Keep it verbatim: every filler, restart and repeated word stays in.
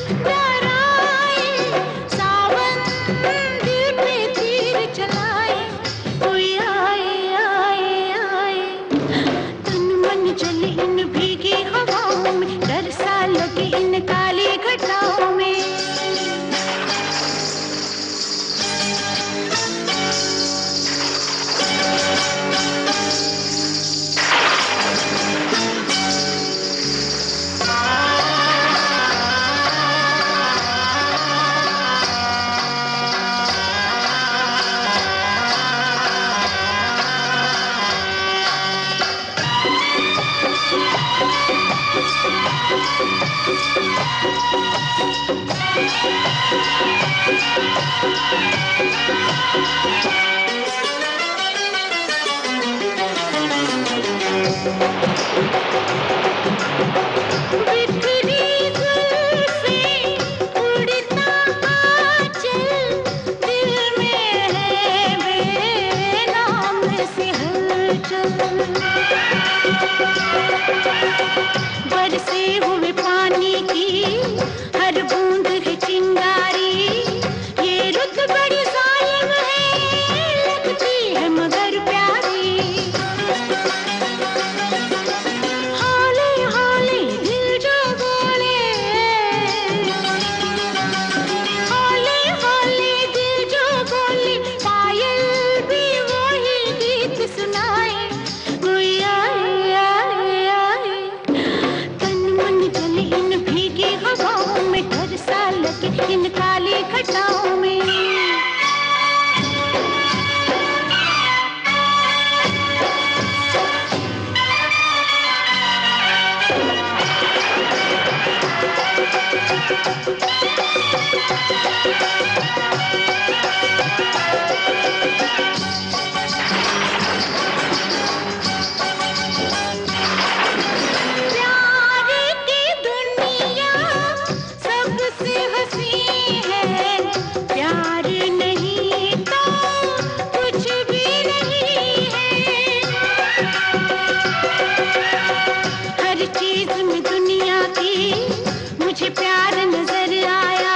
प्यार आए सावन दिल पे तीर चलाए, कोई आए आए आए। तन मन जले इन भीगी हवाओं में, डर सा लगे इन काली घटाओं में। बरसे हुए पानी की हर बूंद है चिंगारी, ये रुत बड़ी जालिम है, लगती है मगर प्यारी। हौले हौले दिल जो बोले, हौले हौले दिल जो बोले, पायल भी वही गीत सुनाए, कोई आए आए आए। तन मन जले इन भीगी हवाओं में, डर सा लगे इन काली घटाओं में। चीज में दुनिया की मुझे प्यार नजर आया,